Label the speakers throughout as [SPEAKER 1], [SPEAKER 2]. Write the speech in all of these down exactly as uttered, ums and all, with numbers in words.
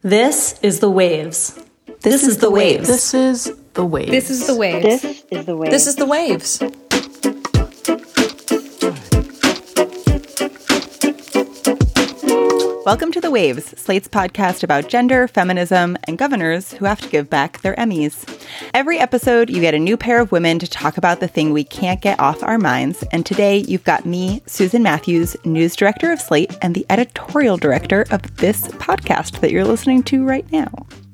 [SPEAKER 1] This is The Waves. This, this is The Waves.
[SPEAKER 2] This is The Waves.
[SPEAKER 3] This is The Waves.
[SPEAKER 4] This is The Waves.
[SPEAKER 3] This is The Waves.
[SPEAKER 5] Welcome to The Waves, Slate's podcast about gender, feminism, and governors who have to give back their Emmys. Every episode, you get a new pair of women to talk about the thing we can't get off our minds. And today, you've got me, Susan Matthews, news director of Slate, and the editorial director of this podcast that you're listening to right now.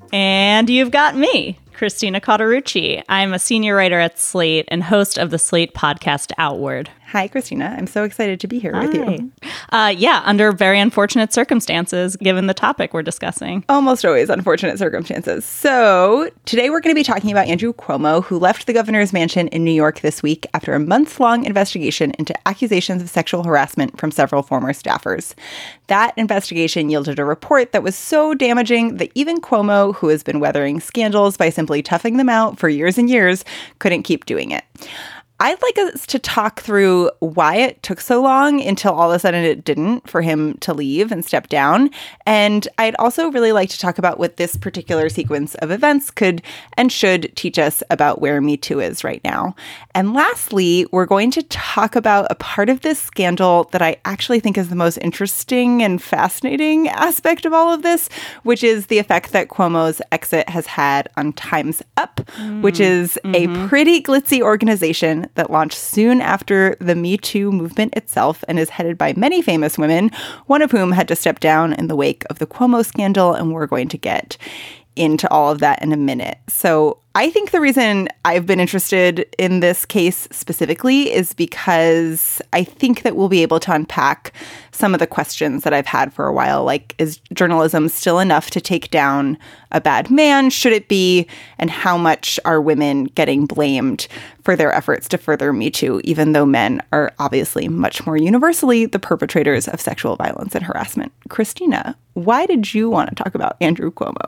[SPEAKER 6] And you've got me, Christina Cauterucci. I'm a senior writer at Slate and host of the Slate podcast Outward.
[SPEAKER 5] Hi, Christina. I'm so excited to be here Hi. with you.
[SPEAKER 6] Uh, yeah, under very unfortunate circumstances, given the topic we're discussing.
[SPEAKER 5] Almost always unfortunate circumstances. So today we're going to be talking about Andrew Cuomo, who left the governor's mansion in New York this week after a months-long investigation into accusations of sexual harassment from several former staffers. That investigation yielded a report that was so damaging that even Cuomo, who has been weathering scandals by simply toughing them out for years and years, couldn't keep doing it. I'd like us to talk through why it took so long until all of a sudden it didn't for him to leave and step down. And I'd also really like to talk about what this particular sequence of events could and should teach us about where Me Too is right now. And lastly, we're going to talk about a part of this scandal that I actually think is the most interesting and fascinating aspect of all of this, which is the effect that Cuomo's exit has had on Time's Up, mm, which is mm-hmm. a pretty glitzy organization that launched soon after the Me Too movement itself and is headed by many famous women, one of whom had to step down in the wake of the Cuomo scandal, and we're going to get into all of that in a minute. So I think the reason I've been interested in this case specifically is because I think that we'll be able to unpack some of the questions that I've had for a while, like, is journalism still enough to take down a bad man? Should it be? And how much are women getting blamed for their efforts to further Me Too, even though men are obviously much more universally the perpetrators of sexual violence and harassment? Christina, why did you want to talk about Andrew Cuomo?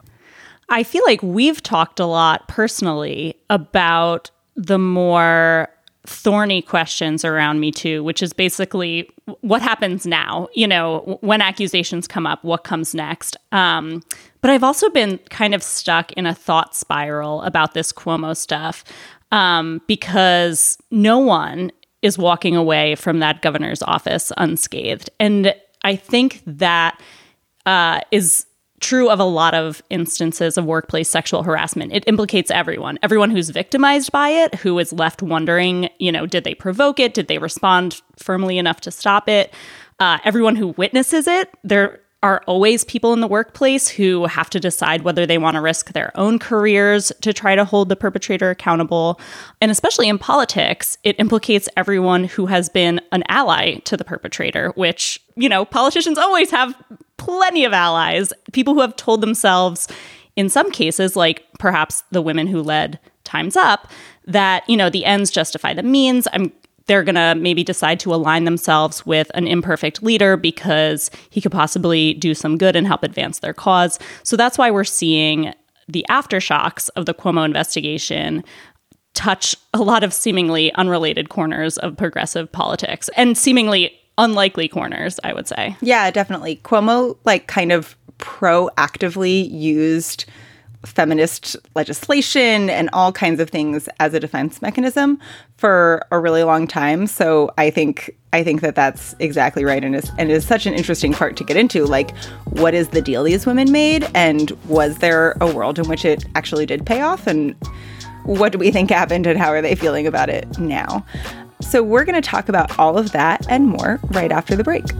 [SPEAKER 6] I feel like we've talked a lot personally about the more thorny questions around Me Too, which is basically what happens now, you know, when accusations come up, what comes next. Um, but I've also been kind of stuck in a thought spiral about this Cuomo stuff um, because no one is walking away from that governor's office unscathed. And I think that uh, is true of a lot of instances of workplace sexual harassment. It implicates everyone, everyone who's victimized by it, who is left wondering, you know, did they provoke it? Did they respond firmly enough to stop it? Uh, everyone who witnesses it. There are always people in the workplace who have to decide whether they want to risk their own careers to try to hold the perpetrator accountable. And especially in politics, it implicates everyone who has been an ally to the perpetrator, which, you know, politicians always have plenty of allies, people who have told themselves, in some cases, like perhaps the women who led Time's Up, that, you know, the ends justify the means. I'm, they're going to maybe decide to align themselves with an imperfect leader because he could possibly do some good and help advance their cause. So that's why we're seeing the aftershocks of the Cuomo investigation touch a lot of seemingly unrelated corners of progressive politics and seemingly unlikely corners, I would say.
[SPEAKER 5] Yeah, definitely. Cuomo, like, kind of proactively used feminist legislation and all kinds of things as a defense mechanism for a really long time. So I think I think that that's exactly right, and is and is such an interesting part to get into. Like, what is the deal these women made, and was there a world in which it actually did pay off, and what do we think happened, and how are they feeling about it now? So we're going to talk about all of that and more right after the break.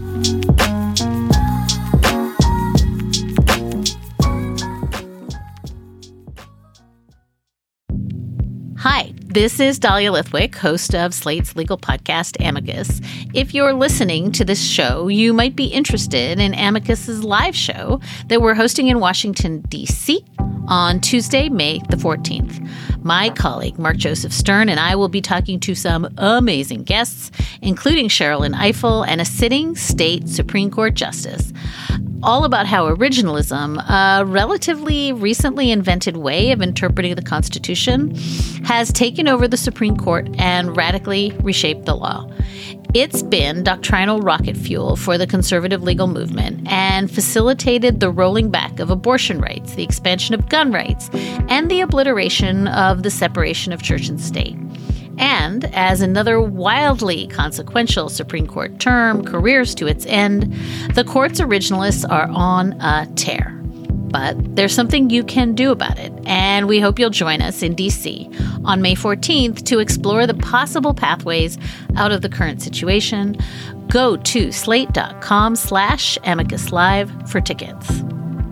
[SPEAKER 7] Hi, this is Dahlia Lithwick, host of Slate's legal podcast, Amicus. If you're listening to this show, you might be interested in Amicus's live show that we're hosting in Washington, D C on Tuesday, May the fourteenth. My colleague, Mark Joseph Stern, and I will be talking to some amazing guests, including Sherrilyn Ifill and a sitting state Supreme Court justice, all about how originalism, a relatively recently invented way of interpreting the Constitution, has taken over the Supreme Court and radically reshaped the law. It's been doctrinal rocket fuel for the conservative legal movement and facilitated the rolling back of abortion rights, the expansion of gun rights, and the obliteration of the separation of church and state. And as another wildly consequential Supreme Court term careers to its end, the court's originalists are on a tear. But there's something you can do about it, and we hope you'll join us in D C on May fourteenth to explore the possible pathways out of the current situation. Go to slate.com slash amicus live for tickets.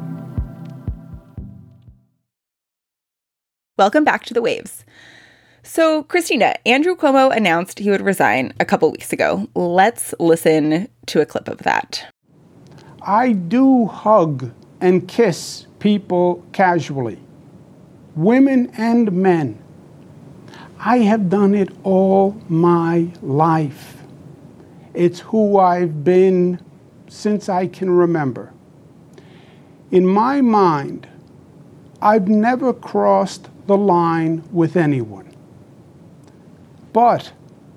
[SPEAKER 5] Welcome back to The Waves. So, Christina, Andrew Cuomo announced he would resign a couple weeks ago. Let's listen to a clip of that.
[SPEAKER 2] I do hug and kiss people casually, women and men. I have done it all my life. It's who I've been since I can remember. In my mind, I've never crossed the line with anyone. But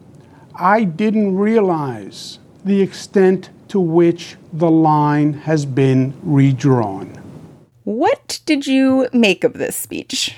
[SPEAKER 2] I didn't realize the extent to which the line has been redrawn.
[SPEAKER 5] What did you make of this speech?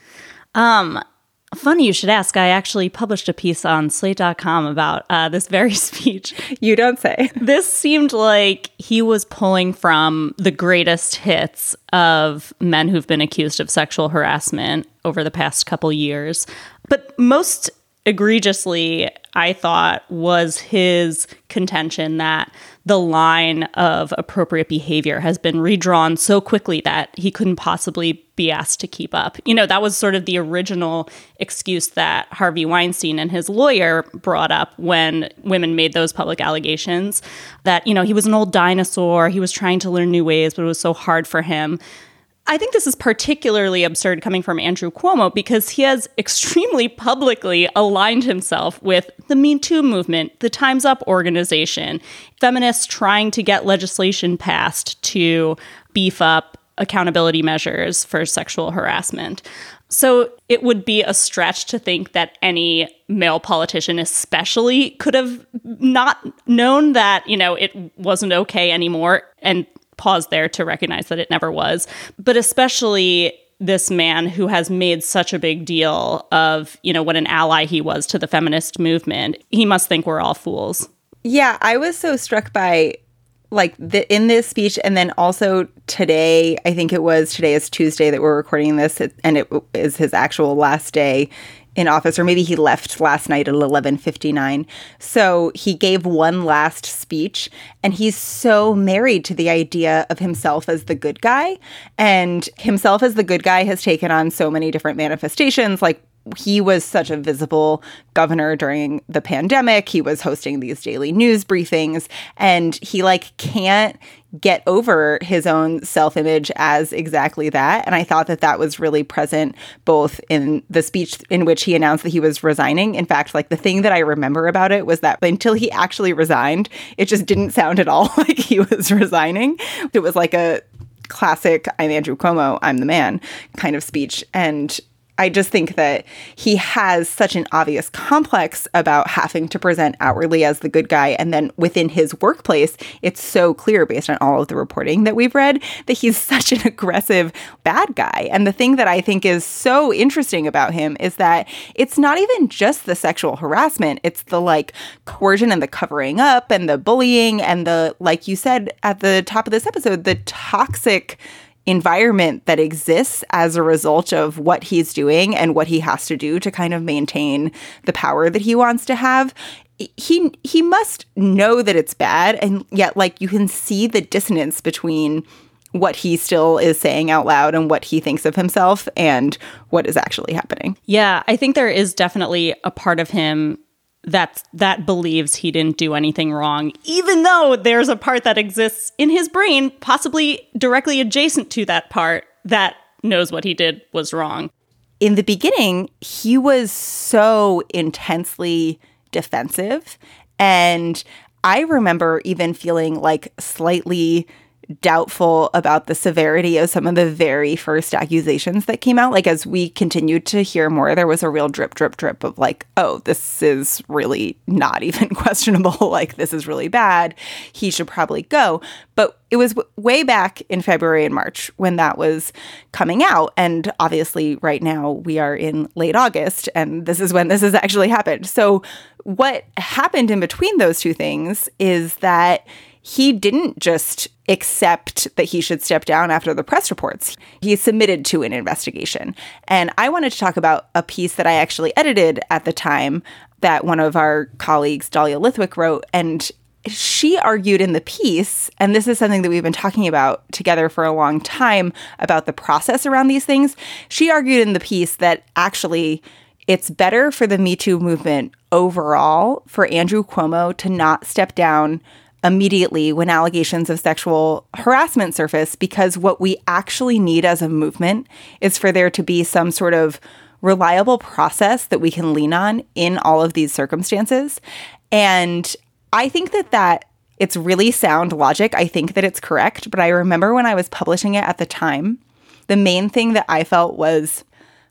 [SPEAKER 6] Um, funny you should ask. I actually published a piece on slate dot com about uh, this very speech.
[SPEAKER 5] You don't say.
[SPEAKER 6] This seemed like he was pulling from the greatest hits of men who've been accused of sexual harassment over the past couple years. But most egregiously, I thought, was his contention that the line of appropriate behavior has been redrawn so quickly that he couldn't possibly be asked to keep up. You know, that was sort of the original excuse that Harvey Weinstein and his lawyer brought up when women made those public allegations, that, you know, he was an old dinosaur, he was trying to learn new ways, but it was so hard for him. I think this is particularly absurd coming from Andrew Cuomo because he has extremely publicly aligned himself with the Me Too movement, the Time's Up organization, feminists trying to get legislation passed to beef up accountability measures for sexual harassment. So it would be a stretch to think that any male politician especially could have not known that, you know, it wasn't okay anymore and pause there to recognize that it never was. But especially this man who has made such a big deal of, you know, what an ally he was to the feminist movement. He must think we're all fools.
[SPEAKER 5] Yeah, I was so struck by, like, the, in this speech, and then also today, I think it was, today is Tuesday that we're recording this, and it is his actual last day in office, or maybe he left last night at eleven fifty-nine. So he gave one last speech, and he's so married to the idea of himself as the good guy. And himself as the good guy has taken on so many different manifestations. Like, he was such a visible governor during the pandemic. He was hosting these daily news briefings, and he like can't get over his own self-image as exactly that. And I thought that that was really present both in the speech in which he announced that he was resigning. In fact, like the thing that I remember about it was that until he actually resigned, it just didn't sound at all like he was resigning. It was like a classic, I'm Andrew Cuomo, I'm the man kind of speech. And I just think that he has such an obvious complex about having to present outwardly as the good guy. And then within his workplace, it's so clear based on all of the reporting that we've read that he's such an aggressive bad guy. And the thing that I think is so interesting about him is that it's not even just the sexual harassment. It's the like coercion and the covering up and the bullying and the, like you said at the top of this episode, the toxic environment that exists as a result of what he's doing and what he has to do to kind of maintain the power that he wants to have. He he must know that it's bad, and yet like you can see the dissonance between what he still is saying out loud and what he thinks of himself and what is actually happening.
[SPEAKER 6] Yeah, I think there is definitely a part of him that that believes he didn't do anything wrong, even though there's a part that exists in his brain, possibly directly adjacent to that part, that knows what he did was wrong.
[SPEAKER 5] In the beginning, he was so intensely defensive. And I remember even feeling like slightly doubtful about the severity of some of the very first accusations that came out. Like, as we continued to hear more, there was a real drip, drip, drip of like, oh, this is really not even questionable. Like, this is really bad. He should probably go. But it was w- way back in February and March when that was coming out. And obviously right now we are in late August, and this is when this has actually happened. So what happened in between those two things is that he didn't just accept that he should step down after the press reports. He submitted to an investigation. And I wanted to talk about a piece that I actually edited at the time that one of our colleagues, Dahlia Lithwick, wrote. And she argued in the piece, and this is something that we've been talking about together for a long time, about the process around these things. She argued in the piece that actually it's better for the Me Too movement overall for Andrew Cuomo to not step down immediately when allegations of sexual harassment surface, because what we actually need as a movement is for there to be some sort of reliable process that we can lean on in all of these circumstances. And I think that that it's really sound logic. I think that it's correct. But I remember when I was publishing it at the time, the main thing that I felt was,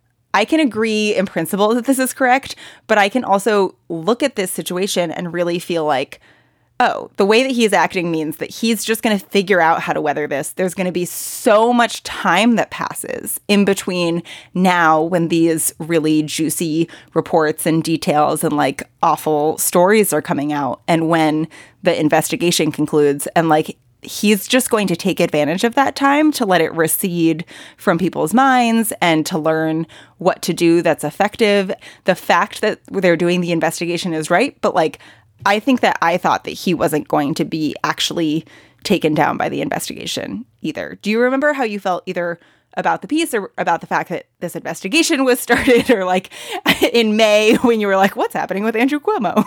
[SPEAKER 5] I can agree in principle that this is correct, but I can also look at this situation and really feel like, oh, the way that he's acting means that he's just going to figure out how to weather this. There's going to be so much time that passes in between now when these really juicy reports and details and like awful stories are coming out, and when the investigation concludes. And like, he's just going to take advantage of that time to let it recede from people's minds and to learn what to do that's effective. The fact that they're doing the investigation is right, but like, I think that I thought that he wasn't going to be actually taken down by the investigation either. Do you remember how you felt either about the piece or about the fact that this investigation was started, or like in May when you were like, what's happening with Andrew Cuomo?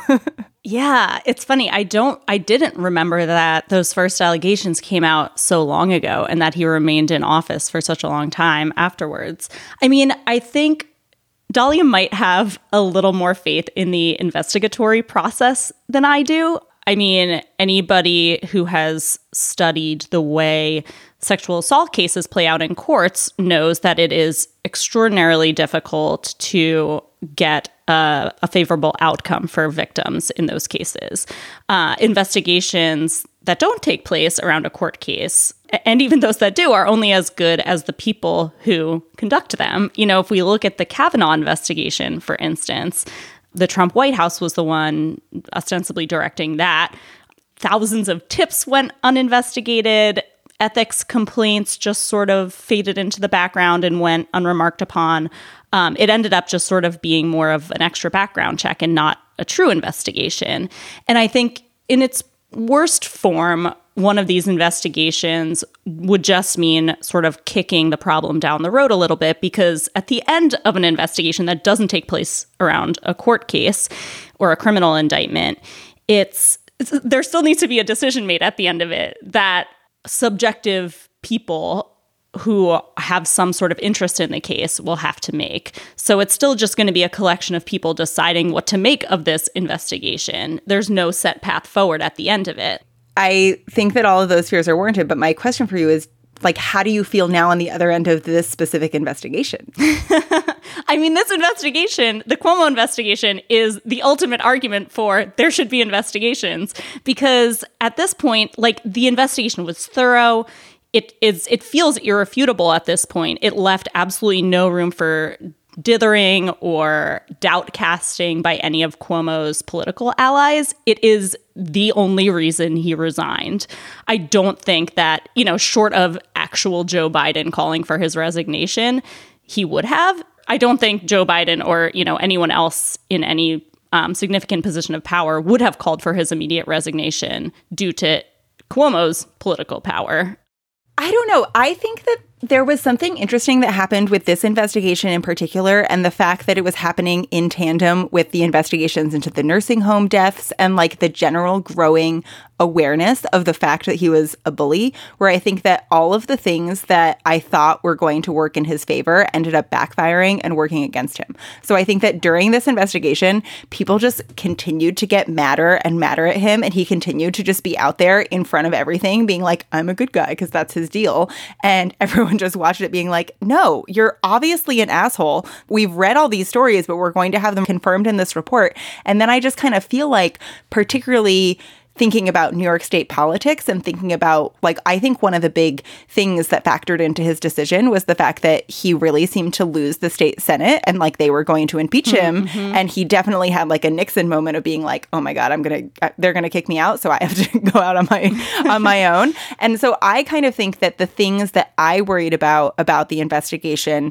[SPEAKER 6] Yeah, it's funny. I don't, I didn't remember that those first allegations came out so long ago and that he remained in office for such a long time afterwards. I mean, I think Dahlia might have a little more faith in the investigatory process than I do. I mean, anybody who has studied the way sexual assault cases play out in courts knows that it is extraordinarily difficult to get a, a favorable outcome for victims in those cases. Uh, investigations that don't take place around a court case, and even those that do, are only as good as the people who conduct them. You know, if we look at the Kavanaugh investigation, for instance, the Trump White House was the one ostensibly directing that. Thousands of tips went uninvestigated. Ethics complaints just sort of faded into the background and went unremarked upon. Um, it ended up just sort of being more of an extra background check and not a true investigation. And I think in its worst form, one of these investigations would just mean sort of kicking the problem down the road a little bit, because at the end of an investigation that doesn't take place around a court case or a criminal indictment, it's, it's there still needs to be a decision made at the end of it that subjective people who have some sort of interest in the case will have to make. So it's still just going to be a collection of people deciding what to make of this investigation. There's no set path forward at the end of it.
[SPEAKER 5] I think that all of those fears are warranted, but my question for you is, like, how do you feel now on the other end of this specific investigation?
[SPEAKER 6] I mean, this investigation, the Cuomo investigation, is the ultimate argument for there should be investigations, because at this point, like, the investigation was thorough. It is, it feels irrefutable at this point. It left absolutely no room for dithering or doubt casting by any of Cuomo's political allies. It is the only reason he resigned. I don't think that, you know, short of actual Joe Biden calling for his resignation, he would have. I don't think Joe Biden or, you know, anyone else in any um, significant position of power would have called for his immediate resignation due to Cuomo's political power.
[SPEAKER 5] I don't know. I think that There was something interesting that happened with this investigation in particular, and the fact that it was happening in tandem with the investigations into the nursing home deaths and like the general growing awareness of the fact that he was a bully, where I think that all of the things that I thought were going to work in his favor ended up backfiring and working against him. So I think that during this investigation, people just continued to get madder and madder at him, and he continued to just be out there in front of everything being like, I'm a good guy, because that's his deal. And everyone just watched it being like, no, you're obviously an asshole. We've read all these stories, but we're going to have them confirmed in this report. And then I just kind of feel like, particularly thinking about New York State politics and thinking about, like, I think one of the big things that factored into his decision was the fact that he really seemed to lose the state Senate and like they were going to impeach him. Mm-hmm. And he definitely had like a Nixon moment of being like, oh my God, I'm going to, they're going to kick me out. So I have to go out on my, on my own. And so I kind of think that the things that I worried about, about the investigation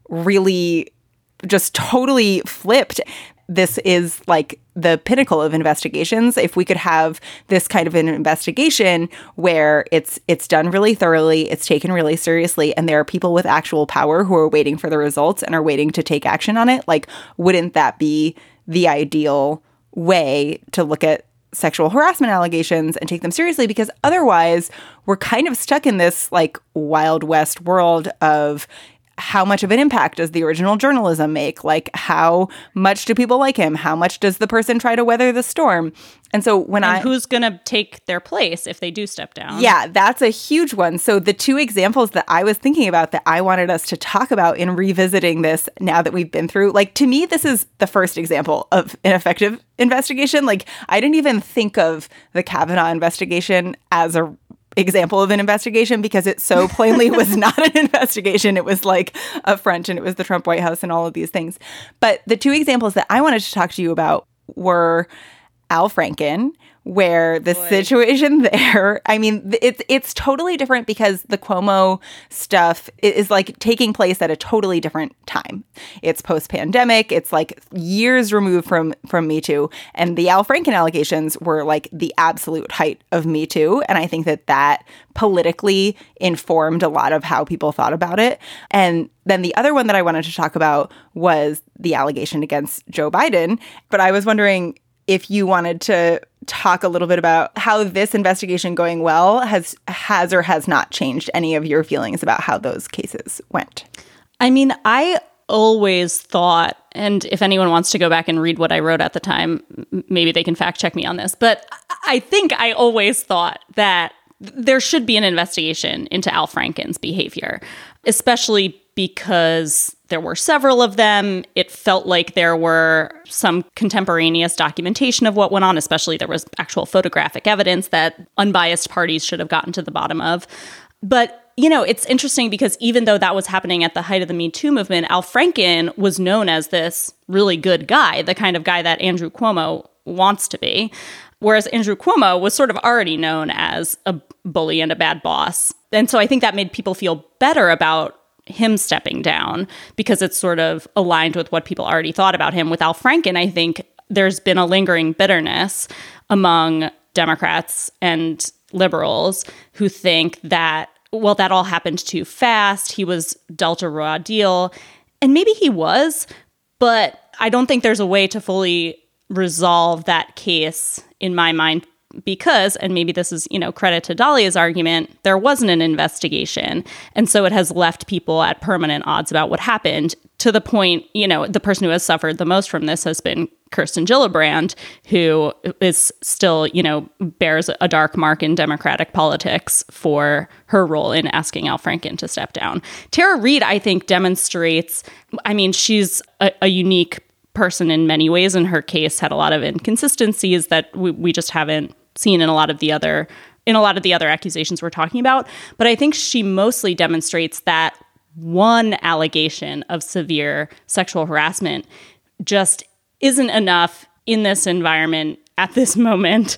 [SPEAKER 5] really just totally flipped. This is like the pinnacle of investigations. If we could have this kind of an investigation where it's it's done really thoroughly, it's taken really seriously, and there are people with actual power who are waiting for the results and are waiting to take action on it, like, wouldn't that be the ideal way to look at sexual harassment allegations and take them seriously? Because otherwise, we're kind of stuck in this like Wild West world of how much of an impact does the original journalism make? Like, how much do people like him? How much does the person try to weather the storm? And so when
[SPEAKER 6] and
[SPEAKER 5] I...
[SPEAKER 6] who's going to take their place if they do step down?
[SPEAKER 5] Yeah, that's a huge one. So the two examples that I was thinking about that I wanted us to talk about in revisiting this now that we've been through, like, to me, this is the first example of an effective investigation. Like, I didn't even think of the Kavanaugh investigation as a example of an investigation because it so plainly was not an investigation. It was like a front, and it was the Trump White House and all of these things. But the two examples that I wanted to talk to you about were Al Franken, where the Boy. situation there, I mean, it's it's totally different because the Cuomo stuff is like taking place at a totally different time. It's post-pandemic. It's like years removed from, from Me Too. And the Al Franken allegations were like the absolute height of Me Too. And I think that that politically informed a lot of how people thought about it. And then the other one that I wanted to talk about was the allegation against Joe Biden. But I was wondering if you wanted to talk a little bit about how this investigation going well has has or has not changed any of your feelings about how those cases went.
[SPEAKER 6] I mean, I always thought, and if anyone wants to go back and read what I wrote at the time, maybe they can fact check me on this, but I think I always thought that there should be an investigation into Al Franken's behavior, especially because there were several of them. It felt like there were some contemporaneous documentation of what went on, especially there was actual photographic evidence that unbiased parties should have gotten to the bottom of. But, you know, it's interesting because even though that was happening at the height of the Me Too movement, Al Franken was known as this really good guy, the kind of guy that Andrew Cuomo wants to be. Whereas Andrew Cuomo was sort of already known as a bully and a bad boss. And so I think that made people feel better about him stepping down because it's sort of aligned with what people already thought about him. With Al Franken, I think there's been a lingering bitterness among Democrats and liberals who think that, well, that all happened too fast. He was dealt a raw deal. And maybe he was, but I don't think there's a way to fully resolve that case in my mind because, and maybe this is, you know, credit to Dahlia's argument, there wasn't an investigation. And so it has left people at permanent odds about what happened to the point, you know, the person who has suffered the most from this has been Kirsten Gillibrand, who is still, you know, bears a dark mark in Democratic politics for her role in asking Al Franken to step down. Tara Reade, I think, demonstrates, I mean, she's a, a unique person in many ways, and her case had a lot of inconsistencies that we, we just haven't seen in a lot of the other in a lot of the other accusations we're talking about. But I think she mostly demonstrates that one allegation of severe sexual harassment just isn't enough in this environment at this moment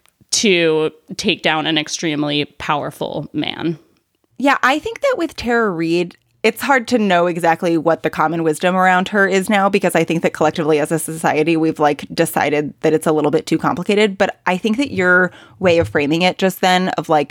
[SPEAKER 6] to take down an extremely powerful man.
[SPEAKER 5] Yeah, I think that with Tara Reade, it's hard to know exactly what the common wisdom around her is now, because I think that collectively as a society, we've like decided that it's a little bit too complicated. But I think that your way of framing it just then of like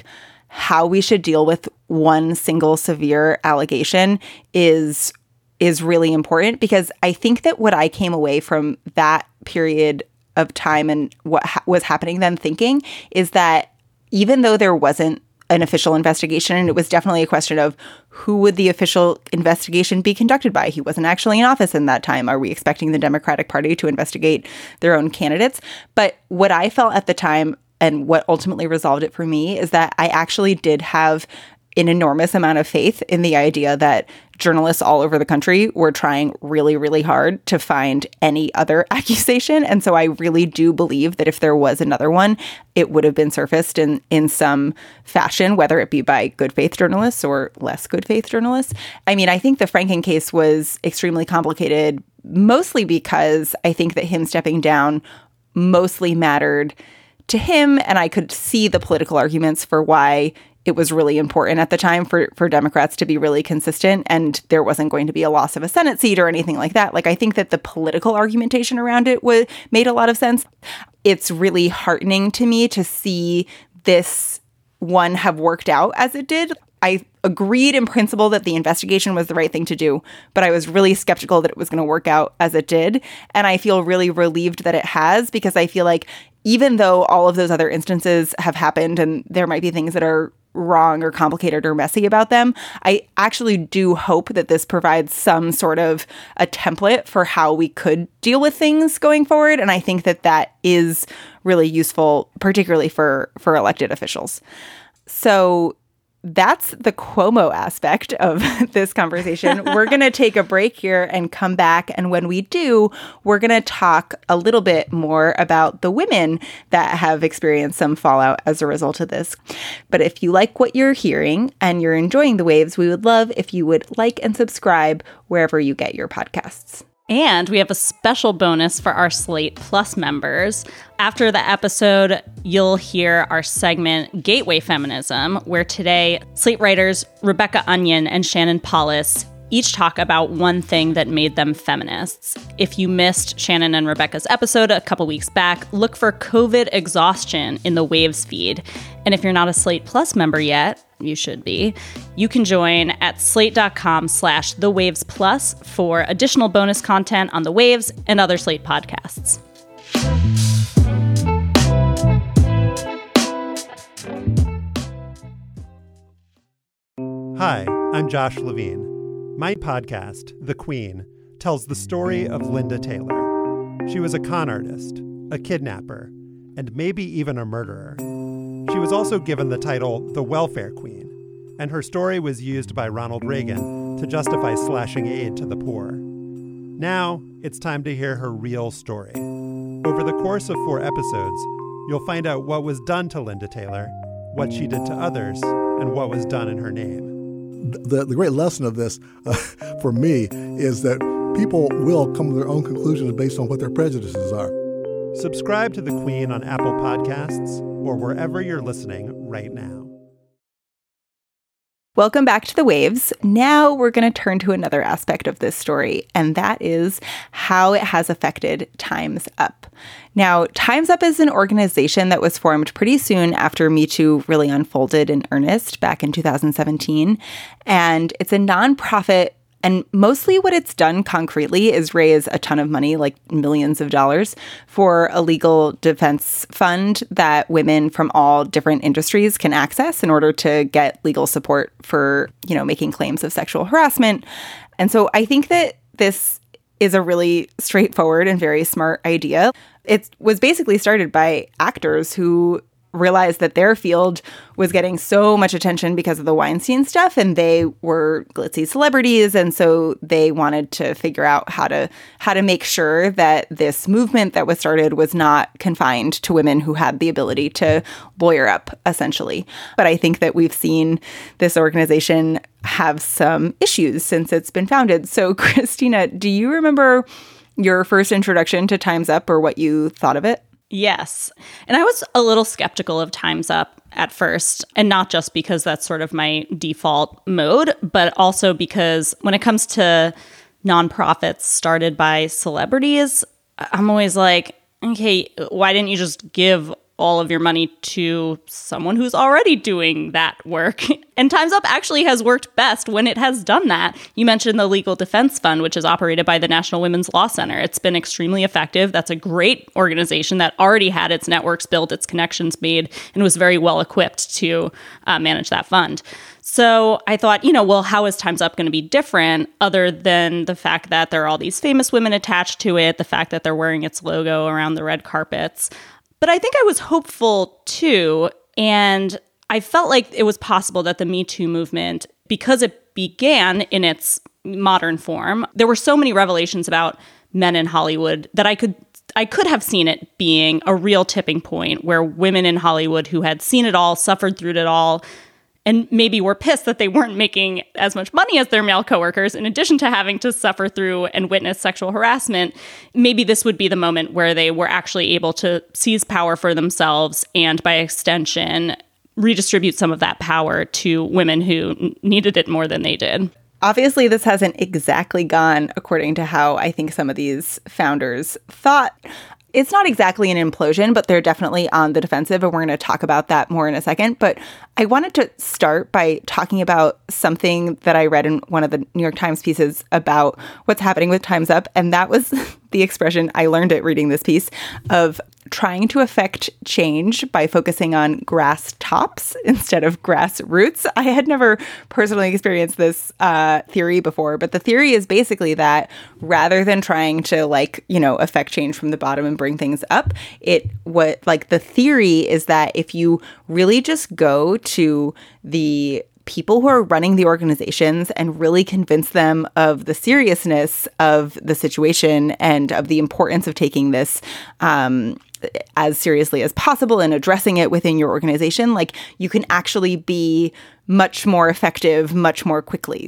[SPEAKER 5] how we should deal with one single severe allegation is is really important, because I think that what I came away from that period of time and what ha- was happening then thinking is that even though there wasn't an official investigation, and it was definitely a question of who would the official investigation be conducted by? He wasn't actually in office in that time. Are we expecting the Democratic Party to investigate their own candidates? But what I felt at the time, and what ultimately resolved it for me, is that I actually did have an enormous amount of faith in the idea that journalists all over the country were trying really, really hard to find any other accusation. And so I really do believe that if there was another one, it would have been surfaced in, in some fashion, whether it be by good faith journalists or less good faith journalists. I mean, I think the Franken case was extremely complicated, mostly because I think that him stepping down mostly mattered to him. And I could see the political arguments for why it was really important at the time for, for Democrats to be really consistent, and there wasn't going to be a loss of a Senate seat or anything like that. Like, I think that the political argumentation around it was, made a lot of sense. It's really heartening to me to see this one have worked out as it did. I agreed in principle that the investigation was the right thing to do, but I was really skeptical that it was going to work out as it did. And I feel really relieved that it has, because I feel like even though all of those other instances have happened and there might be things that are wrong or complicated or messy about them, I actually do hope that this provides some sort of a template for how we could deal with things going forward. And I think that that is really useful, particularly for, for elected officials. So that's the Cuomo aspect of this conversation. We're going to take a break here and come back. And when we do, we're going to talk a little bit more about the women that have experienced some fallout as a result of this. But if you like what you're hearing and you're enjoying The Waves, we would love if you would like and subscribe wherever you get your podcasts.
[SPEAKER 6] And we have a special bonus for our Slate Plus members. After the episode, you'll hear our segment Gateway Feminism, where today Slate writers Rebecca Onion and Shannon Paulus each talk about one thing that made them feminists. If you missed Shannon and Rebecca's episode a couple weeks back, look for COVID exhaustion in the Waves feed. And if you're not a Slate Plus member yet, you should be, you can join at slate.com slash the waves plus for additional bonus content on The Waves and other Slate podcasts.
[SPEAKER 3] Hi, I'm Josh Levine. My podcast, The Queen, tells the story of Linda Taylor. She was a con artist, a kidnapper, and maybe even a murderer. She was also given the title the Welfare Queen, and her story was used by Ronald Reagan to justify slashing aid to the poor. Now, it's time to hear her real story. Over the course of four episodes, you'll find out what was done to Linda Taylor, what she did to others, and what was done in her name.
[SPEAKER 4] The, the great lesson of this, uh, for me, is that people will come to their own conclusions based on what their prejudices are.
[SPEAKER 3] Subscribe to The Queen on Apple Podcasts or wherever you're listening right now.
[SPEAKER 5] Welcome back to The Waves. Now we're going to turn to another aspect of this story, and that is how it has affected Time's Up. Now, Time's Up is an organization that was formed pretty soon after Me Too really unfolded in earnest back in two thousand seventeen, and it's a nonprofit. And mostly what it's done concretely is raise a ton of money, like millions of dollars, for a legal defense fund that women from all different industries can access in order to get legal support for, you know, making claims of sexual harassment. And so I think that this is a really straightforward and very smart idea. It was basically started by actors who realized that their field was getting so much attention because of the Weinstein stuff, and they were glitzy celebrities, and so they wanted to figure out how to how to make sure that this movement that was started was not confined to women who had the ability to lawyer up, essentially. But I think that we've seen this organization have some issues since it's been founded. So, Christina, do you remember your first introduction to Time's Up or what you thought of it?
[SPEAKER 6] Yes. And I was a little skeptical of Time's Up at first, and not just because that's sort of my default mode, but also because when it comes to nonprofits started by celebrities, I'm always like, okay, why didn't you just give all of your money to someone who's already doing that work. And Time's Up actually has worked best when it has done that. You mentioned the Legal Defense Fund, which is operated by the National Women's Law Center. It's been extremely effective. That's a great organization that already had its networks built, its connections made, and was very well equipped to uh, manage that fund. So I thought, you know, well, how is Time's Up going to be different other than the fact that there are all these famous women attached to it, the fact that they're wearing its logo around the red carpets? But I think I was hopeful too, and I felt like it was possible that the Me Too movement, because it began in its modern form, there were so many revelations about men in Hollywood that I could I could have seen it being a real tipping point where women in Hollywood who had seen it all, suffered through it all, and maybe were pissed that they weren't making as much money as their male coworkers, in addition to having to suffer through and witness sexual harassment, maybe this would be the moment where they were actually able to seize power for themselves and, by extension, redistribute some of that power to women who n- needed it more than they did.
[SPEAKER 5] Obviously, this hasn't exactly gone according to how I think some of these founders thought. It's not exactly an implosion, but they're definitely on the defensive, and we're going to talk about that more in a second. But I wanted to start by talking about something that I read in one of the New York Times pieces about what's happening with Time's Up, and that was the expression, I learned it reading this piece, of trying to affect change by focusing on grass tops instead of grass roots. I had never personally experienced this uh, theory before, but the theory is basically that rather than trying to, like, you know, affect change from the bottom and bring things up, it what like the theory is that if you really just go to the people who are running the organizations and really convince them of the seriousness of the situation and of the importance of taking this um, as seriously as possible and addressing it within your organization, like, you can actually be much more effective, much more quickly.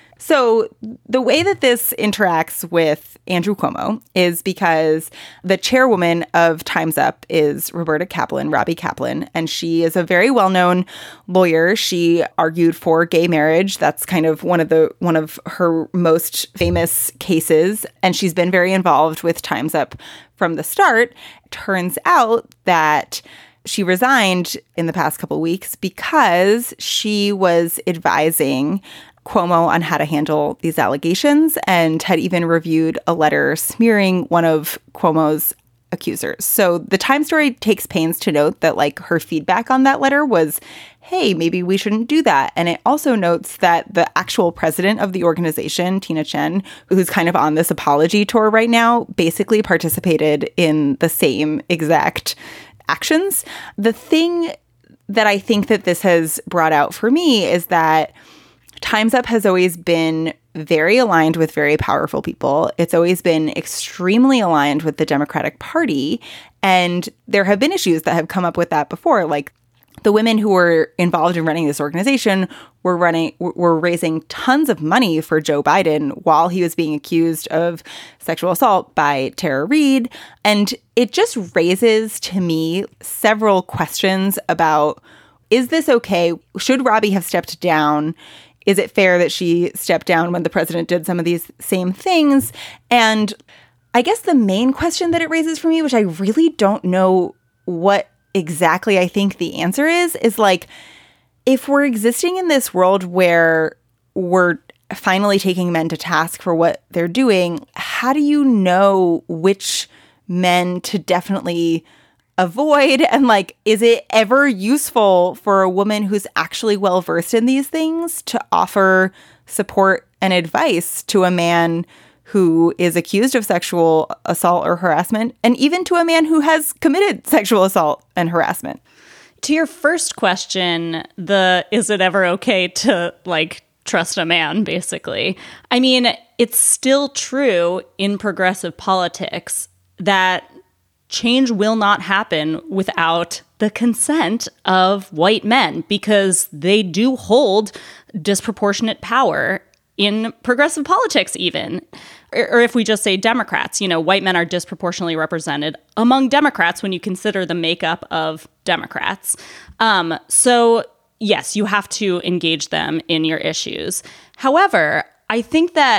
[SPEAKER 5] So the way that this interacts with Andrew Cuomo is because the chairwoman of Time's Up is Roberta Kaplan, Robbie Kaplan, and she is a very well-known lawyer. She argued for gay marriage. That's kind of one of the one of her most famous cases, and she's been very involved with Time's Up from the start. Turns out that she resigned in the past couple of weeks because she was advising Cuomo on how to handle these allegations and had even reviewed a letter smearing one of Cuomo's accusers. So the Times story takes pains to note that, like, her feedback on that letter was, hey, maybe we shouldn't do that. And it also notes that the actual president of the organization, Tina Chen, who's kind of on this apology tour right now, basically participated in the same exact actions. The thing that I think that this has brought out for me is that Time's Up has always been very aligned with very powerful people. It's always been extremely aligned with the Democratic Party. And there have been issues that have come up with that before. Like, the women who were involved in running this organization were running were raising tons of money for Joe Biden while he was being accused of sexual assault by Tara Reade. And it just raises to me several questions about, is this okay? Should Robbie have stepped down? Is it fair that she stepped down when the president did some of these same things? And I guess the main question that it raises for me, which I really don't know what exactly I think the answer is, is like, if we're existing in this world where we're finally taking men to task for what they're doing, how do you know which men to definitely avoid? And, like, is it ever useful for a woman who's actually well versed in these things to offer support and advice to a man who is accused of sexual assault or harassment, and even to a man who has committed sexual assault and harassment?
[SPEAKER 6] To your first question, the is it ever okay to, like, trust a man, basically. I mean, it's still true in progressive politics that change will not happen without the consent of white men, because they do hold disproportionate power in progressive politics even. Or, or if we just say Democrats, you know, white men are disproportionately represented among Democrats when you consider the makeup of Democrats. Um, so yes, you have to engage them in your issues. However, I think that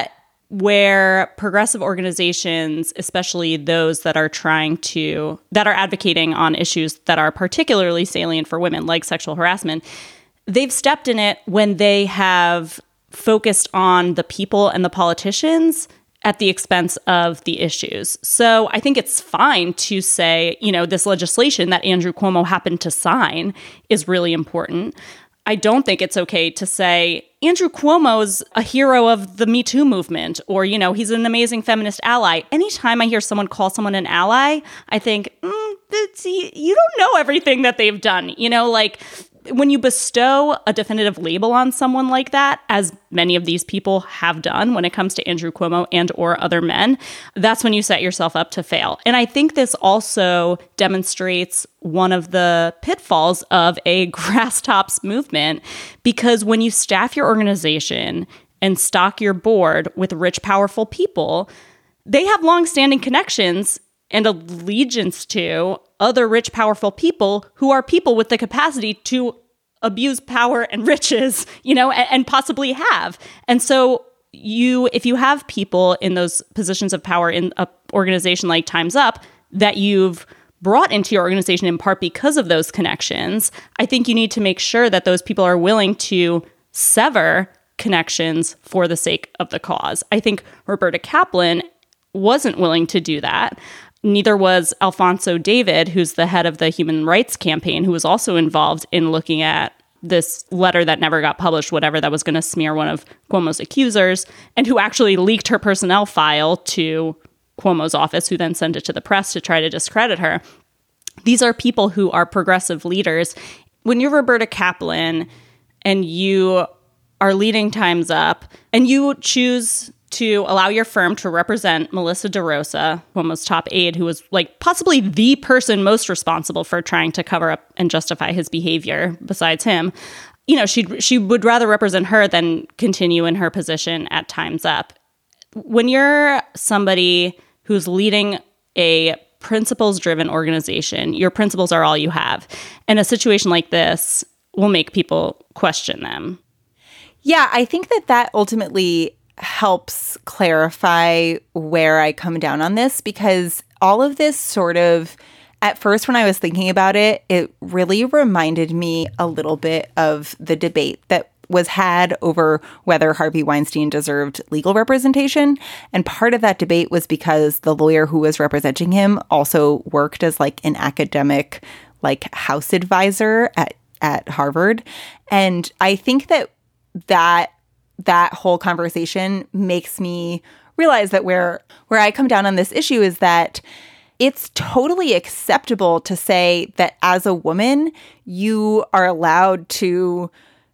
[SPEAKER 6] where progressive organizations, especially those that are trying to, that are advocating on issues that are particularly salient for women, like sexual harassment, they've stepped in it when they have focused on the people and the politicians at the expense of the issues. So I think it's fine to say, you know, this legislation that Andrew Cuomo happened to sign is really important. I don't think it's okay to say Andrew Cuomo's a hero of the Me Too movement, or, you know, he's an amazing feminist ally. Anytime I hear someone call someone an ally, I think, mm, it's, you don't know everything that they've done. You know, like, when you bestow a definitive label on someone like that, as many of these people have done when it comes to Andrew Cuomo and or other men, that's when you set yourself up to fail. And I think this also demonstrates one of the pitfalls of a grass tops movement, because when you staff your organization and stock your board with rich, powerful people, they have longstanding connections and allegiance to other rich, powerful people who are people with the capacity to abuse power and riches, you know, and, and possibly have. And so you, if you have people in those positions of power in an organization like Time's Up that you've brought into your organization in part because of those connections, I think you need to make sure that those people are willing to sever connections for the sake of the cause. I think Roberta Kaplan wasn't willing to do that. Neither was Alphonso David, who's the head of the Human Rights Campaign, who was also involved in looking at this letter that never got published, whatever, that was going to smear one of Cuomo's accusers, and who actually leaked her personnel file to Cuomo's office, who then sent it to the press to try to discredit her. These are people who are progressive leaders. When you're Roberta Kaplan and you are leading Time's Up and you choose to allow your firm to represent Melissa DeRosa, Cuomo's top aide, who was like possibly the person most responsible for trying to cover up and justify his behavior besides him, you know, she she would rather represent her than continue in her position at Time's Up. When you're somebody who's leading a principles-driven organization, your principles are all you have. And a situation like this will make people question them.
[SPEAKER 5] Yeah, I think that that ultimately helps clarify where I come down on this, because all of this sort of, at first when I was thinking about it, it really reminded me a little bit of the debate that was had over whether Harvey Weinstein deserved legal representation. And part of that debate was because the lawyer who was representing him also worked as like an academic, like house advisor at, at Harvard. And I think that that that whole conversation makes me realize that where where I come down on this issue is that it's totally acceptable to say that as a woman, you are allowed to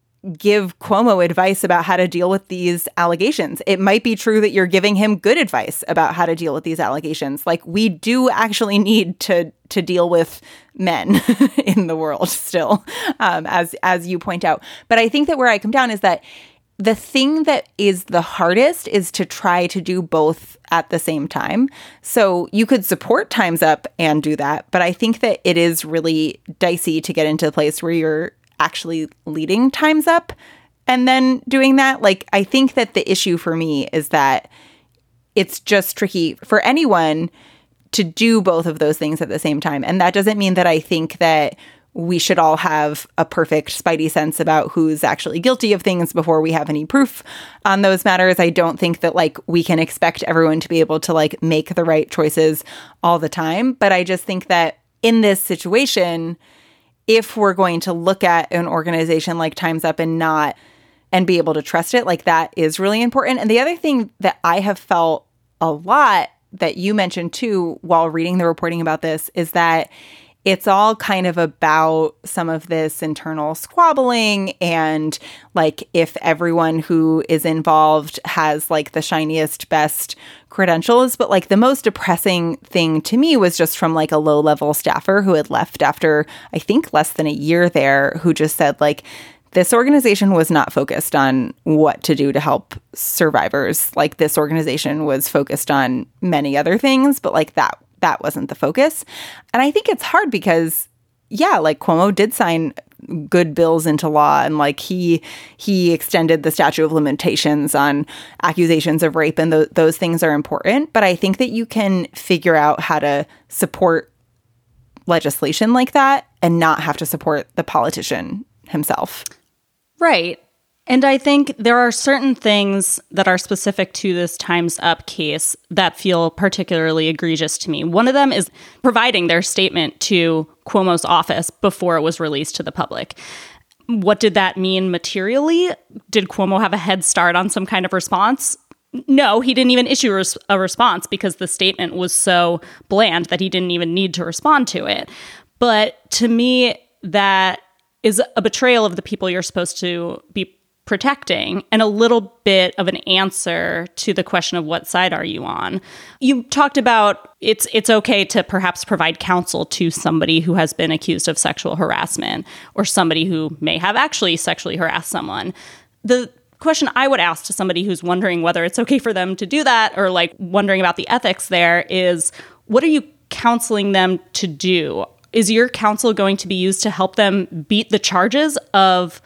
[SPEAKER 5] give Cuomo advice about how to deal with these allegations. It might be true that you're giving him good advice about how to deal with these allegations. Like, we do actually need to to deal with men in the world still, um, as as you point out. But I think that where I come down is that the thing that is the hardest is to try to do both at the same time. So you could support Time's Up and do that, but I think that it is really dicey to get into a place where you're actually leading Time's Up and then doing that. Like, I think that the issue for me is that it's just tricky for anyone to do both of those things at the same time. And that doesn't mean that I think that we should all have a perfect spidey sense about who's actually guilty of things before we have any proof on those matters. I don't think that like we can expect everyone to be able to like make the right choices all the time. But I just think that in this situation, if we're going to look at an organization like Time's Up and not and be able to trust it, like that is really important. And the other thing that I have felt a lot that you mentioned too while reading the reporting about this is that it's all kind of about some of this internal squabbling and like if everyone who is involved has like the shiniest, best credentials. But like the most depressing thing to me was just from like a low level staffer who had left after, I think, less than a year there, who just said like, this organization was not focused on what to do to help survivors. Like, this organization was focused on many other things, but like that that wasn't the focus. And I think it's hard because, yeah, like Cuomo did sign good bills into law, and like he he extended the statute of limitations on accusations of rape, and th- those things are important. But I think that you can figure out how to support legislation like that and not have to support the politician himself.
[SPEAKER 6] Right. And I think there are certain things that are specific to this Time's Up case that feel particularly egregious to me. One of them is providing their statement to Cuomo's office before it was released to the public. What did that mean materially? Did Cuomo have a head start on some kind of response? No, he didn't even issue a response because the statement was so bland that he didn't even need to respond to it. But to me, that is a betrayal of the people you're supposed to be protecting, and a little bit of an answer to the question of what side are you on. You talked about it's it's okay to perhaps provide counsel to somebody who has been accused of sexual harassment or somebody who may have actually sexually harassed someone. The question I would ask to somebody who's wondering whether it's okay for them to do that or like wondering about the ethics there is, what are you counseling them to do? Is your counsel going to be used to help them beat the charges of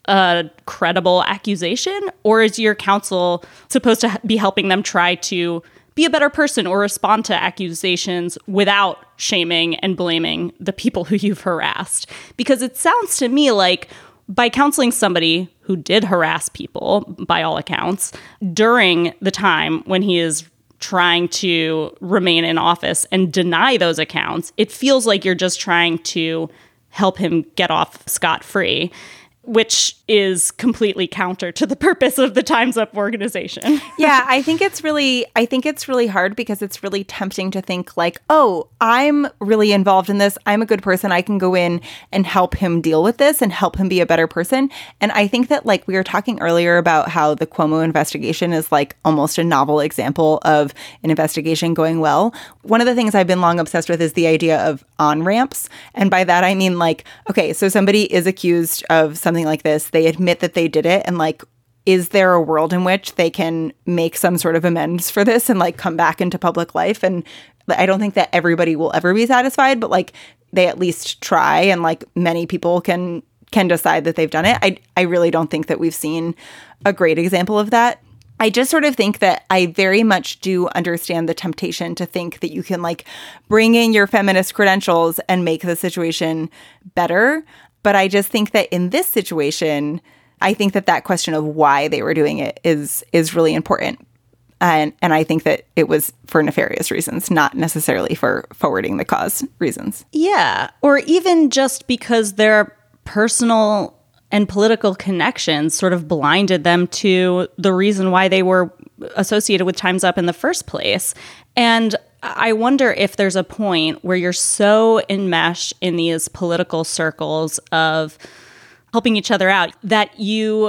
[SPEAKER 6] a credible accusation, or is your counsel supposed to be helping them try to be a better person or respond to accusations without shaming and blaming the people who you've harassed? Because it sounds to me like by counseling somebody who did harass people, by all accounts, during the time when he is trying to remain in office and deny those accounts, it feels like you're just trying to help him get off scot-free, which is completely counter to the purpose of the Time's Up organization.
[SPEAKER 5] Yeah, I think it's really, I think it's really hard because it's really tempting to think like, oh, I'm really involved in this. I'm a good person. I can go in and help him deal with this and help him be a better person. And I think that like we were talking earlier about how the Cuomo investigation is like almost a novel example of an investigation going well. One of the things I've been long obsessed with is the idea of on-ramps. And by that, I mean like, okay, so somebody is accused of something like this. They admit that they did it, and like, is there a world in which they can make some sort of amends for this and like come back into public life? And I don't think that everybody will ever be satisfied, but like they at least try, and like many people can can decide that they've done it. I I really don't think that we've seen a great example of that. I just sort of think that I very much do understand the temptation to think that you can like bring in your feminist credentials and make the situation better. But I just think that in this situation, I think that that question of why they were doing it is is really important. And and I think that it was for nefarious reasons, not necessarily for forwarding the cause reasons.
[SPEAKER 6] Yeah. Or even just because their personal and political connections sort of blinded them to the reason why they were associated with Time's Up in the first place. And I wonder if there's a point where you're so enmeshed in these political circles of helping each other out that you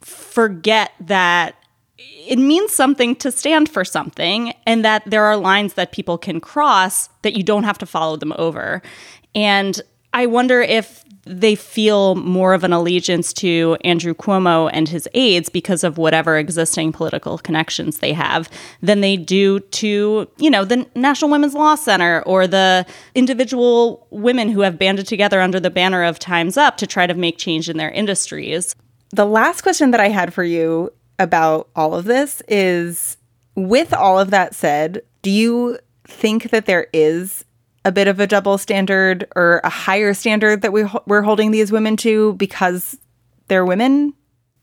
[SPEAKER 6] forget that it means something to stand for something, and that there are lines that people can cross that you don't have to follow them over. And I wonder if they feel more of an allegiance to Andrew Cuomo and his aides because of whatever existing political connections they have than they do to, you know, the National Women's Law Center or the individual women who have banded together under the banner of Time's Up to try to make change in their industries.
[SPEAKER 5] The last question that I had for you about all of this is, with all of that said, do you think that there is a bit of a double standard or a higher standard that we, we're holding these women to because they're women?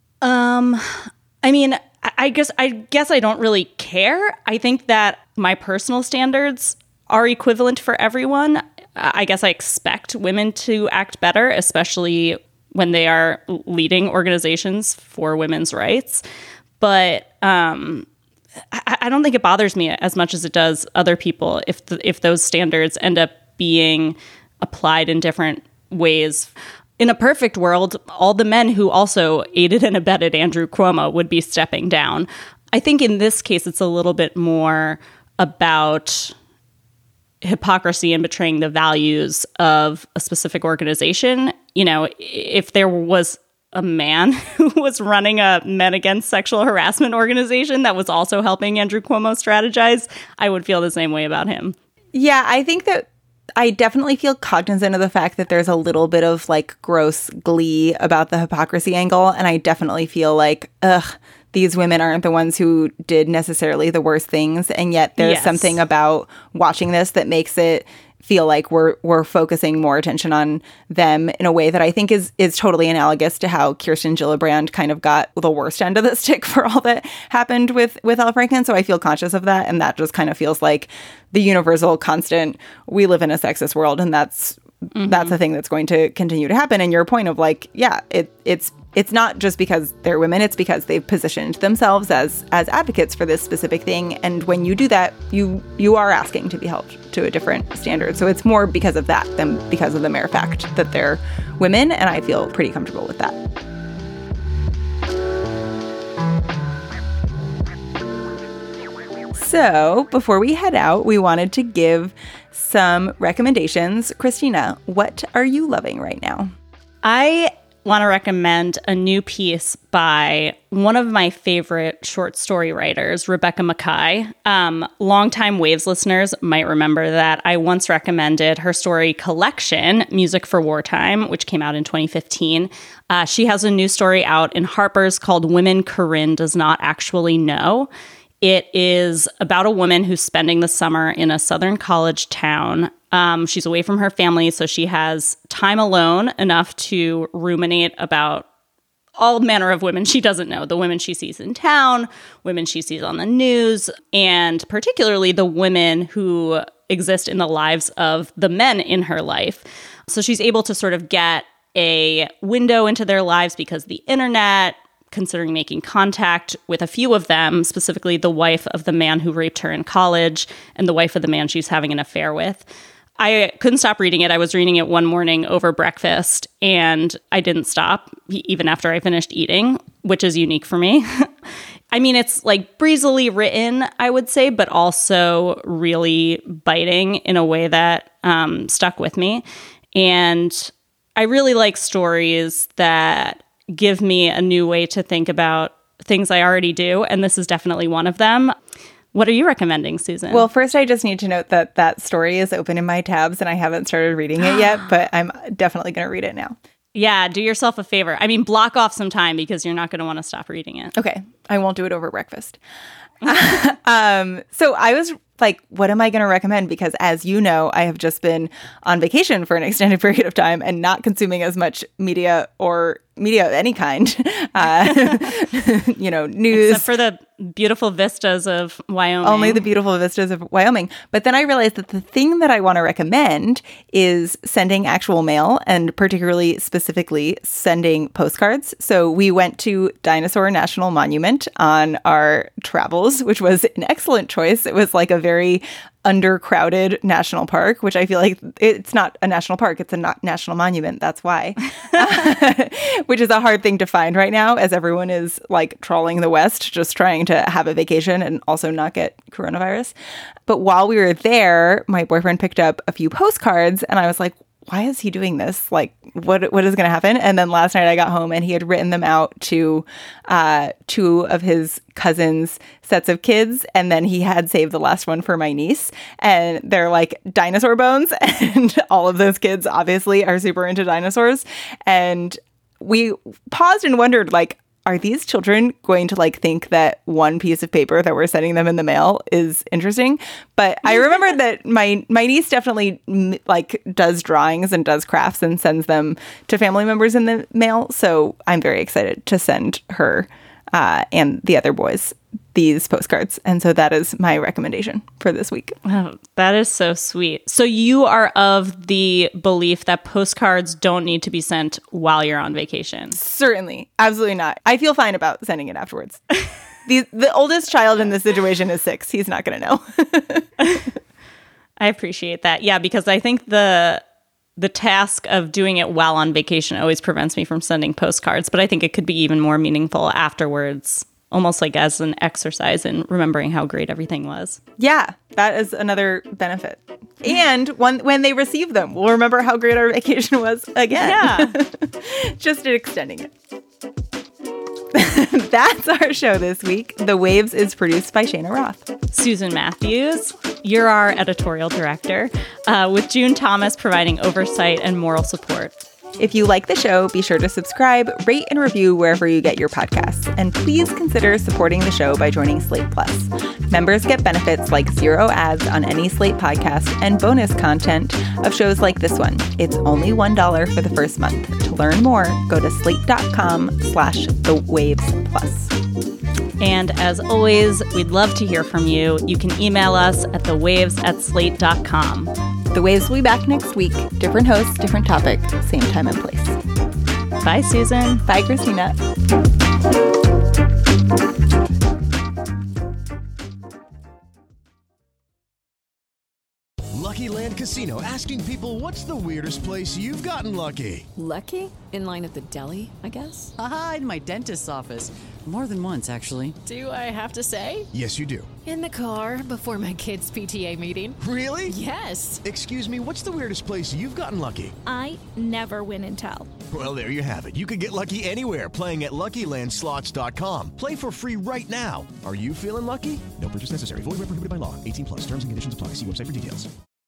[SPEAKER 6] Um, I mean, I guess I guess I don't really care. I think that my personal standards are equivalent for everyone. I guess I expect women to act better, especially when they are leading organizations for women's rights. But um I, I don't think it bothers me as much as it does other people if the, if those standards end up being applied in different ways. In a perfect world, all the men who also aided and abetted Andrew Cuomo would be stepping down. I think in this case, it's a little bit more about hypocrisy and betraying the values of a specific organization. You know, if there was a man who was running a Men Against Sexual Harassment organization that was also helping Andrew Cuomo strategize, I would feel the same way about him.
[SPEAKER 5] Yeah, I think that I definitely feel cognizant of the fact that there's a little bit of like gross glee about the hypocrisy angle. And I definitely feel like, ugh, these women aren't the ones who did necessarily the worst things. And yet there's
[SPEAKER 6] Yes.
[SPEAKER 5] something about watching this that makes it feel like we're we're focusing more attention on them in a way that I think is is totally analogous to how Kirsten Gillibrand kind of got the worst end of the stick for all that happened with with Elle Franken. So I feel conscious of that, and that just kind of feels like the universal constant. We live in a sexist world, and that's mm-hmm. that's a thing that's going to continue to happen. And your point of like, yeah, it it's it's not just because they're women, it's because they've positioned themselves as as advocates for this specific thing. And when you do that, you you are asking to be held to a different standard. So it's more because of that than because of the mere fact that they're women. And I feel pretty comfortable with that. So before we head out, we wanted to give some recommendations. Christina, what are you loving right now?
[SPEAKER 6] I want to recommend a new piece by one of my favorite short story writers, Rebecca Makkai. Um, longtime Waves listeners might remember that I once recommended her story collection, Music for Wartime, which came out in twenty fifteen. Uh, she has a new story out in Harper's called Women Corinne Does Not Actually Know. It is about a woman who's spending the summer in a southern college town. Um, she's away from her family, so she has time alone enough to ruminate about all manner of women she doesn't know, the women she sees in town, women she sees on the news, and particularly the women who exist in the lives of the men in her life. So she's able to sort of get a window into their lives because the internet, considering making contact with a few of them, specifically the wife of the man who raped her in college and the wife of the man she's having an affair with. I couldn't stop reading it. I was reading it one morning over breakfast, and I didn't stop even after I finished eating, which is unique for me. I mean, it's like breezily written, I would say, but also really biting in a way that um, stuck with me. And I really like stories that give me a new way to think about things I already do, and this is definitely one of them. What are you recommending, Susan?
[SPEAKER 5] Well, first, I just need to note that that story is open in my tabs, and I haven't started reading it yet, but I'm definitely going to read it now.
[SPEAKER 6] Yeah, do yourself a favor. I mean, block off some time because you're not going to want to stop reading it.
[SPEAKER 5] Okay, I won't do it over breakfast. um, so I was like, what am I going to recommend? Because as you know, I have just been on vacation for an extended period of time and not consuming as much media or media of any kind, uh, you know, news.
[SPEAKER 6] Except for the beautiful vistas of Wyoming.
[SPEAKER 5] Only the beautiful vistas of Wyoming. But then I realized that the thing that I want to recommend is sending actual mail, and particularly specifically sending postcards. So we went to Dinosaur National Monument on our travels, which was an excellent choice. It was like a very undercrowded national park, which I feel like it's not a national park, it's a not national monument. That's why, which is a hard thing to find right now as everyone is like trawling the West, just trying to have a vacation and also not get coronavirus. But while we were there, my boyfriend picked up a few postcards and I was like, why is he doing this? Like, what what is going to happen? And then last night I got home and he had written them out to uh, two of his cousins' sets of kids. And then he had saved the last one for my niece. And they're like dinosaur bones. And all of those kids obviously are super into dinosaurs. And we paused and wondered, like, are these children going to like think that one piece of paper that we're sending them in the mail is interesting? But I remember that my my niece definitely like does drawings and does crafts and sends them to family members in the mail. So I'm very excited to send her uh, and the other boys these postcards. And so that is my recommendation for this week.
[SPEAKER 6] Oh, that is so sweet. So you are of the belief that postcards don't need to be sent while you're on vacation?
[SPEAKER 5] Certainly. Absolutely not. I feel fine about sending it afterwards. the The oldest child in this situation is six. He's not going to know.
[SPEAKER 6] I appreciate that. Yeah, because I think the the task of doing it while on vacation always prevents me from sending postcards, but I think it could be even more meaningful afterwards. Almost like as an exercise in remembering how great everything was.
[SPEAKER 5] Yeah, that is another benefit. And when, when they receive them, we'll remember how great our vacation was again.
[SPEAKER 6] Yeah.
[SPEAKER 5] Just extending it. That's our show this week. The Waves is produced by Shayna Roth.
[SPEAKER 6] Susan Matthews, you're our editorial director, uh, with June Thomas providing oversight and moral support.
[SPEAKER 5] If you like the show, be sure to subscribe, rate, and review wherever you get your podcasts. And please consider supporting the show by joining Slate Plus. Members get benefits like zero ads on any Slate podcast and bonus content of shows like this one. It's only one dollar for the first month. To learn more, go to slate.com slash the waves plus.
[SPEAKER 6] And as always, we'd love to hear from you. You can email us at thewaves at slate dot com.
[SPEAKER 5] The Waves will be back next week. Different host, different topic, same time and place.
[SPEAKER 6] Bye, Susan.
[SPEAKER 5] Bye, Christina.
[SPEAKER 8] Lucky Land Casino, asking people, what's the weirdest place you've gotten lucky?
[SPEAKER 9] Lucky? In line at the deli, I guess?
[SPEAKER 10] Aha, in my dentist's office. More than once, actually.
[SPEAKER 9] Do I have to say?
[SPEAKER 8] Yes, you do.
[SPEAKER 9] In the car before my kids' P T A meeting.
[SPEAKER 8] Really?
[SPEAKER 9] Yes.
[SPEAKER 8] Excuse me, what's the weirdest place you've gotten lucky?
[SPEAKER 11] I never win and tell.
[SPEAKER 8] Well, there you have it. You can get lucky anywhere, playing at Lucky Land Slots dot com. Play for free right now. Are you feeling lucky? No purchase necessary. Void where prohibited by law. eighteen plus. Terms and conditions apply. See website for details.